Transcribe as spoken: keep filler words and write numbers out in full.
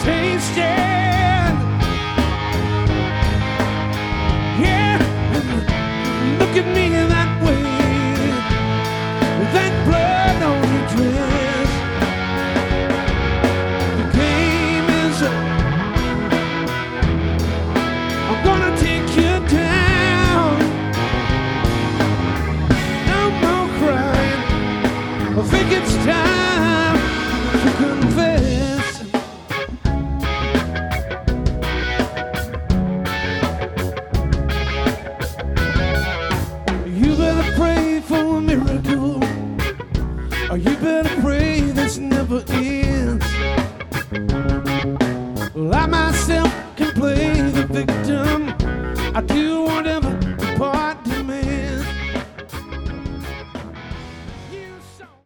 tasted. Yeah, look at me that way, with that blood on your dress. The game is up. I'm gonna take you down. No more crying. I think it's time to confess. You better pray for a miracle, or you better pray this never ends. Well, I myself can play the victim. I do